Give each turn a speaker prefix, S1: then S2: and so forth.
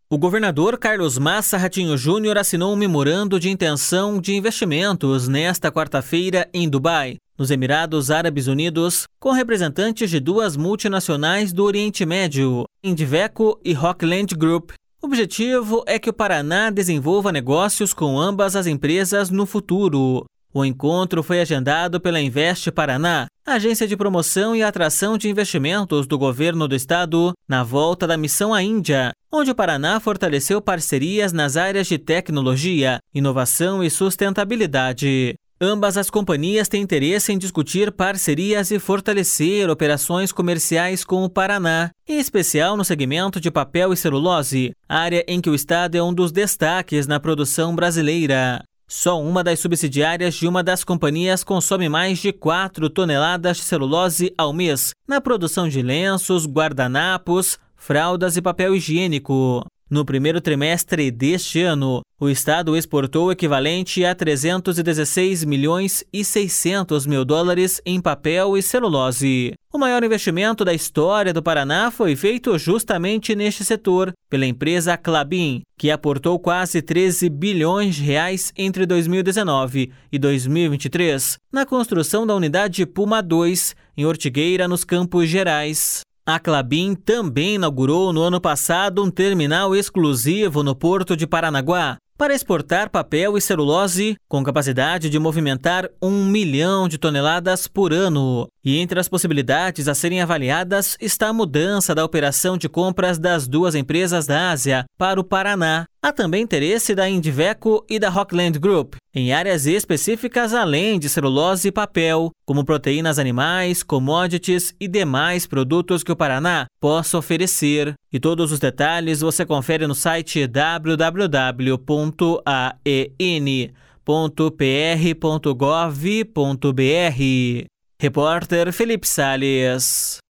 S1: O governador Carlos Massa Ratinho Júnior assinou um memorando de intenção de investimentos nesta quarta-feira em Dubai, nos Emirados Árabes Unidos, com representantes de duas multinacionais do Oriente Médio, Indiveco e Rockland Group. O objetivo é que o Paraná desenvolva negócios com ambas as empresas no futuro. O encontro foi agendado pela Invest Paraná, agência de promoção e atração de investimentos do governo do estado, na volta da missão à Índia, onde o Paraná fortaleceu parcerias nas áreas de tecnologia, inovação e sustentabilidade. Ambas as companhias têm interesse em discutir parcerias e fortalecer operações comerciais com o Paraná, em especial no segmento de papel e celulose, área em que o estado é um dos destaques na produção brasileira. Só uma das subsidiárias de uma das companhias consome mais de 4 toneladas de celulose ao mês na produção de lenços, guardanapos, fraldas e papel higiênico. No primeiro trimestre deste ano, o estado exportou o equivalente a 316 milhões e 600 mil dólares em papel e celulose. O maior investimento da história do Paraná foi feito justamente neste setor, pela empresa Klabin, que aportou quase 13 bilhões de reais entre 2019 e 2023 na construção da unidade Puma II, em Ortigueira, nos Campos Gerais. A Klabin também inaugurou no ano passado um terminal exclusivo no Porto de Paranaguá para exportar papel e celulose com capacidade de movimentar 1 milhão de toneladas por ano. E entre as possibilidades a serem avaliadas está a mudança da operação de compras das duas empresas da Ásia para o Paraná. Há também interesse da Indiveco e da Rockland Group em áreas específicas além de celulose e papel, como proteínas animais, commodities e demais produtos que o Paraná possa oferecer. E todos os detalhes você confere no site www.aen.pr.gov.br. Repórter Felipe Sales.